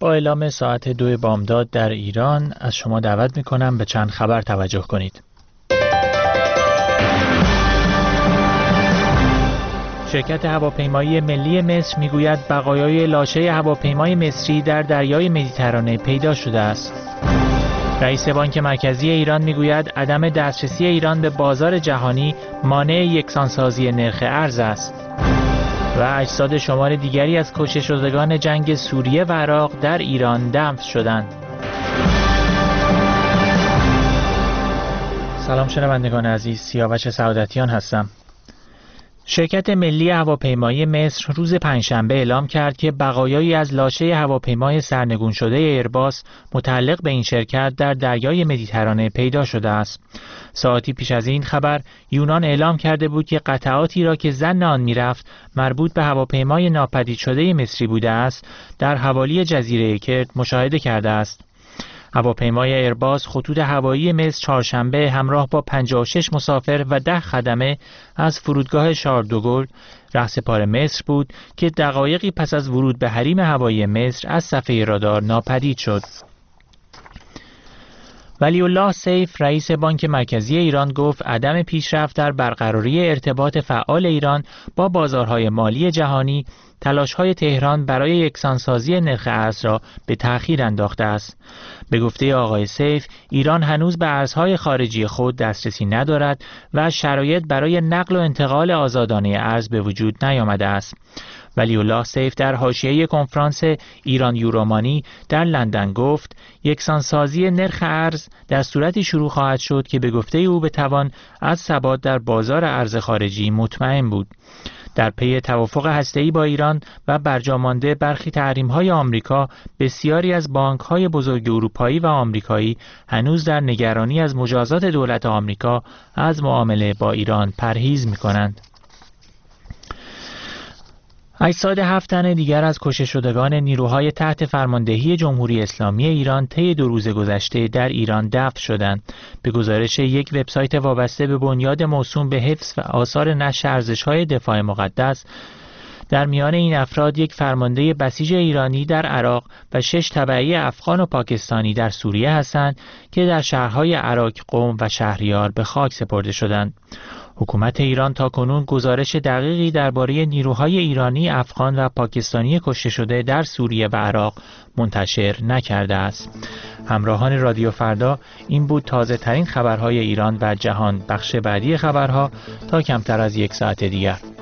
با اعلام ساعت 2 بامداد در ایران از شما دعوت می‌کنم به چند خبر توجه کنید. شرکت هواپیمایی ملی مصر میگوید بقایای لاشه هواپیمای مصری در دریای مدیترانه پیدا شده است. رئیس بانک مرکزی ایران میگوید عدم دسترسی ایران به بازار جهانی مانع یکسانسازی نرخ ارز است. و اجساد شمار دیگری از کشته شدگان جنگ سوریه و عراق در ایران دفن شدند. سلام شنوندگان عزیز، سیاوش سعادتیان هستم. شرکت ملی هواپیمایی مصر روز پنجشنبه اعلام کرد که بقایایی از لاشه هواپیمای سرنگون شده ایرباس متعلق به این شرکت در دریای مدیترانه پیدا شده است. ساعتی پیش از این خبر یونان اعلام کرده بود که قطعاتی را که ظن آن میرفت مربوط به هواپیمای ناپدید شده مصری بوده است در حوالی جزیره کرد مشاهده کرده است. هواپیمای ایرباس خطوط هوایی مصر چهارشنبه همراه با 56 مسافر و 10 خدمه از فرودگاه شارل دوگل رهسپار مصر بود که دقایقی پس از ورود به حریم هوایی مصر از صفحه رادار ناپدید شد. ولی الله سیف رئیس بانک مرکزی ایران گفت عدم پیشرفت در برقراری ارتباط فعال ایران با بازارهای مالی جهانی تلاش‌های تهران برای یکسانسازی نرخ ارز را به تأخیر انداخته است. به گفته آقای سیف، ایران هنوز به ارزهای خارجی خود دسترسی ندارد و شرایط برای نقل و انتقال آزادانه ارز به وجود نیامده است. ولی الله سیف در حاشیه کنفرانس ایران یورومانی در لندن گفت یکسانسازی نرخ ارز در صورتی شروع خواهد شد که به گفته او بتوان از ثبات در بازار ارز خارجی مطمئن بود. در پی توافق هسته‌ای با ایران و برجامانده برخی تحریم‌های آمریکا، بسیاری از بانک‌های بزرگ اروپایی و آمریکایی هنوز در نگرانی از مجازات دولت آمریکا از معامله با ایران پرهیز می‌کنند. اجساد 7 تن دیگر از کشته شدگان نیروهای تحت فرماندهی جمهوری اسلامی ایران طی 2 روز گذشته در ایران دفن شدند. به گزارش یک وبسایت وابسته به بنیاد موسوم به حفظ و آثار نشر ارزش‌های دفاع مقدس، در میان این افراد یک فرمانده بسیج ایرانی در عراق و 6 تبعی افغان و پاکستانی در سوریه هستند که در شهرهای عراق، قم و شهریار به خاک سپرده شدند. حکومت ایران تاکنون گزارش دقیقی درباره نیروهای ایرانی، افغان و پاکستانی کشته شده در سوریه و عراق منتشر نکرده است. همراهان رادیو فردا، این بود تازه ترین خبرهای ایران و جهان. بخش بعدی خبرها تا کمتر از 1 ساعت دیگر.